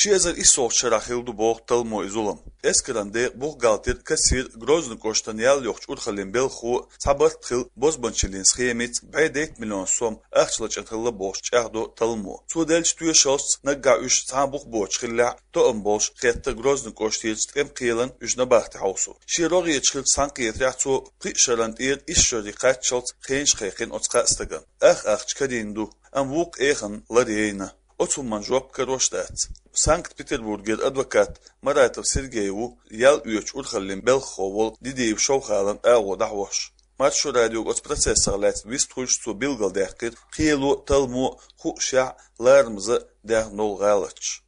شيزر إسوق شراخيل دو بوغ تلمو إزولم إسكران دي بوغ غالتير كسير غروزن كوشتانيال يوخش أرخلين بيلخو صابرت خيل بوزبانشلين سخيميت بعيديت مليون سوم أخشلج أنخل بوغش أخدو تلمو سودالش توي شوص نقع إش صابوغ بوغش خلاع تقم بوغش خيطة غروزن كوشتيرج تقم قيلن إش نباختي حوصو شيروغي يتشخل سانقيت ريحتو قي شران إير إش شريقات شلط خينش خيقين أتقا استغن أخ چكديندو أم ووق إيخن لدينا Otsumman job karoştat. Sankt Peterburger advokat Maratov Sergeyevu yal üç urxallin Belxovol dideyev şovxalan ağo dahvoş. Matşu radyo ots prosessorlat vistruş su bilgal dehkir qilu talmu xuşa larmızı dehnol galaç.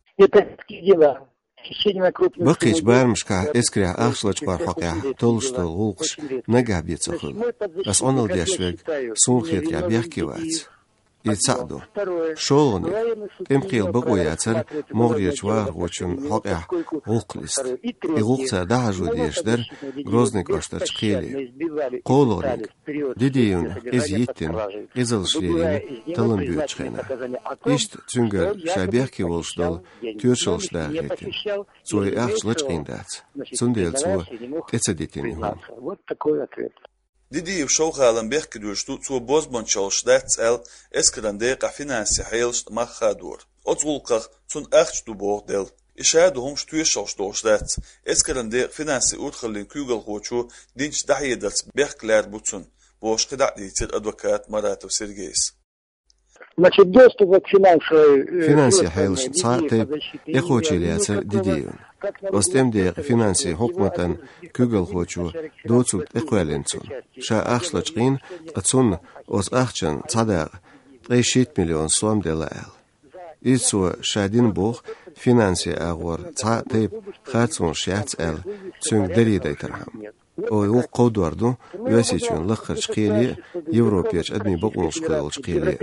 بقيت بارمشكا اسكريا اخشلج بارحقيا تولشتل غولقش نقابي تسخل بس اونل ديشوك سونخيت يا بيحكيوات يتساعدوا شولوني امقيل بقوياتر مغريج وار وچن حقيا غولقلست غولقتا دعجو ديشدر غروزنك اشتر قيلي قولوريك ديديون ازيتن ازلشليرين تلن بيوچخينا اشت تنگر شابيحكي ولشدل تيرشلش داغيتن سوي اخشلج قيندات سنديل سو اتسديتيني هون Didiyev şovxalan bexkiduştu su bozban çalışdats el eskran deqa finansi hayılş maxadur. Otzulqaq sun axç du bordel. İşadu hum ştuye çalışdats eskran deq finansi urxallin kügal xoçu dinç dahiyedats bexklar butsun. Boşqida ditir advokat Maratov Sergeyevs. Значит, доступ к فینانسی حیلش ساعتی اخوچیلیاتر دیدیون. استمدی فینانسی حکمتن کجل خوچو دوتوت اقوالنتون. شا اخشلچقین اتون از اخچن صدق 3 میلیون سوم دلار. ایسو شادین بوخ فینانسی اغور ساعتی خرطون شیعت ال چون دریده ترهم. او قودوردو يوسيچون لخر شقيلي يوروبياچ ادمي بقونش قيل شقيلي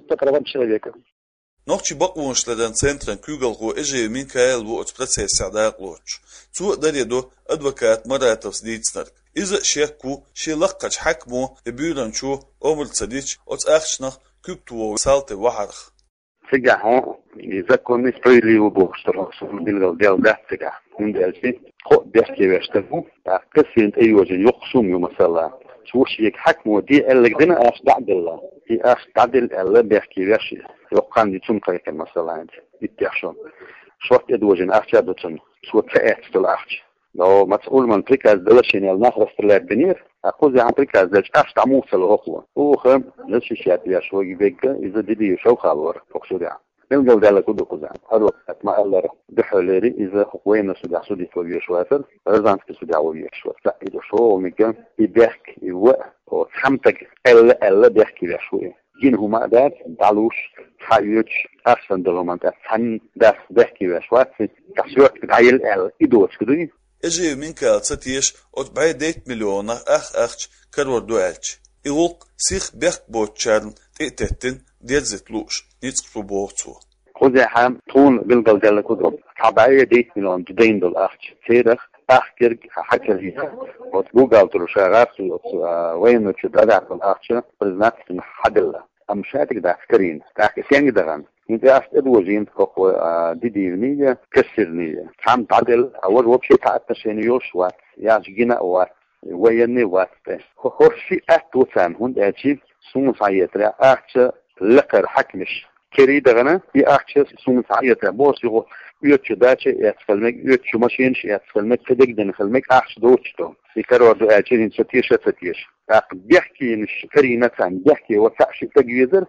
Noqchi baqvonshlardan centran Kugalgo eje Minkael bu ot procesa daqloch. Tu daredo advokat Maratov Ditsnark. Iza shekku shilaqach hakmo eburanchu omul tsadich ot akhshnaq kuktuo salte waharh. Сега закон справедливо богоштарство билгал делгатсига ундэлси хо дэркевэштэгу кэсинт эйожин йоқсум юмасала шушик хакмо ди эллэгдэн ашдадэлла и ашдадэл эллэ дэркевэши йоққан дичум кайкэн масалаанд иттяшон шорт эдожин ашчадотун суотсээтстэл арч но مسؤول من приказ дэлэшин эл нахрастрлэр бенир أخذ عن приказ дэлч ашдамусэл хохло ухэм лэшишят яшвоги бэггэ изэ диди шоухалвар фоксудя نلقى ذلك كله كذا هذا ما الله دحولري إذا خوينا سوداء سودي فوقي شوافر رزان في سوداء ويا شوافر لا إذا شو ممكن يبيك يوق أو تحمتك إلا بيحكي له شوية جينه ما دار دالوش حيوش أحسن دلومانت أحسن داس بيحكي له شوافر كسوق تعيل إدوش كذي إجي منك تساتيش أتبعي 8 مليون أخش كرور دوالش يلوق سيخ بيحك بوتشارن تقتتن ديزتلوش نيتسقو بوغتو خذ حام طول بالقل دل كدرب كعباية 8 مليون جدين دول أخش سيرخ أخكر حكر هي وتجوجل تروشارات وين تشدد على الأخش بالناس محدلة أم شاتك ده عسكرين تاك سينج دهان انت أشتد وجين كوكو ديديونية كسرنية حام تعدل أول وبشي تعتشينيوش وات ياجينا وات ويني وات هورشي أتوسان هند أجيب سوم سايترا أخش لقر حكمش كري دغنا يأخش سوم سايترا بوس يغو يوتشو داتشي يتخلمك يوتشو ماشينش يتخلمك كدقدن خلمك أخش دوتشتو يكرر دو أجيرين ستيش بيحكي مش كري نتان بيحكي وكأش تجيزر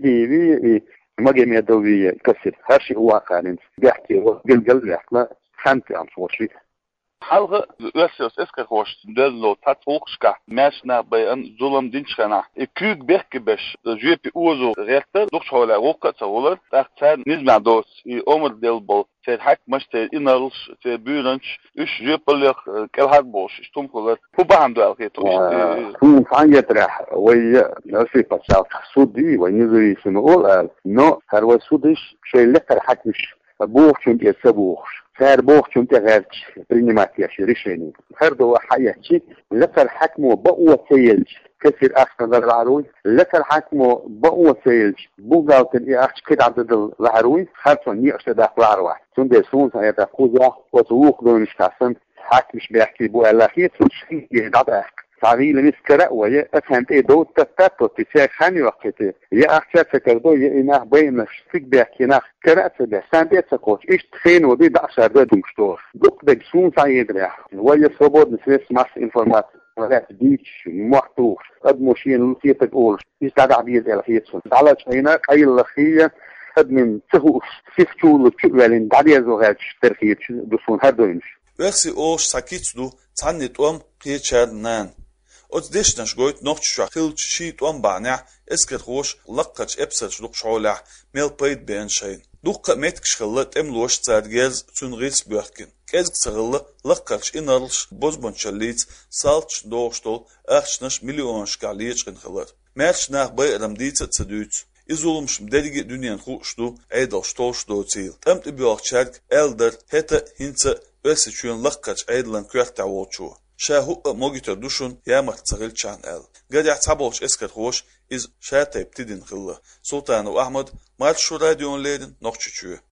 دي مجمع دوي كسر هرشي هو قانون بيحكي وقلقل بيحكي خانتي عم صوشي حلقة رسيوس اسكا خوش دلو تاتوخشكا ماشنا بيان ظلم دينشخنا كيك بيحكي باش جيبي اوزو غيرتر دوخش حولا روكا تاولر تاكتان نزمع دوس اومر ديلبول تير حك مش تير انالش تير بيرنش اش جيبليخ كالهاك بوش اشتم كولر هو بهم دوال كيتوش سوم فانيت راح وي نفسي باشاو سودي ونزوي سنقول نو هروا سودش شوي لقر حكمش بوخ شون يسبوخش صار بوخ شنت غيرش برينماتيا شريشيني هردو حياتي لك الحكم بقوة سيلج كثير أحسن العروي لك الحكم بقوة سيلج بوغاوت الإياش كده عدد العروي خلصون يأشد داخل العروي سندي سون سايدا خوزا وتووق دونش كاسم حكمش بيحكي بو ألاخيت وشي يدعب صاري لمسكرة ويا أفهمت إيه دو تتاتو تسير خاني وقتي يا أحسن فكردو يا إناه بين فيك بيحكي ناخ كرأت ده سانتي تسكوش إيش تخين ودي دعشر ده دمشتور دوك دك سون سايد ريح ويا صبود نسيس ماس إنفورمات ولا تديش محطوش قد مشين لطيف تقول يستعد عبيد إلى فيتسون على شينا أي الأخية قد من تهوش سيفتو لتشوالين دعية زوغاتش ترخيتش دسون هردوينش ويخسي أوش ساكيتسدو تعنيت قيتشاد نان أتدشنش قويت نوختش خلج شيت بعنع اسكت خوش لقتش ابسلش دوق شعولع ميل بيت بين شين دوق ميتكش خلت املوش تزادجاز تنغيس بيحكن كازك تغلى لقتش إنرلش بوزبون شليت سالتش دوغشتول أخشنش مليونش كعليتش خلت مالش ناخ باي رمديت تسدوت إزولمش مدرجة دنيا خوشتو عيدلش توشتو تيل تمت بيوغشارك ألدر هتا هنسا أسيشون لقتش عيدلن كويرتا ووتشو شاهو موجيتر دوشون يامر تسغيل شان ال قد يعتبرش اسكت خوش إز شاتا يبتدين خلا سلطان وأحمد مارشو راديون ليدن نوخشتشوه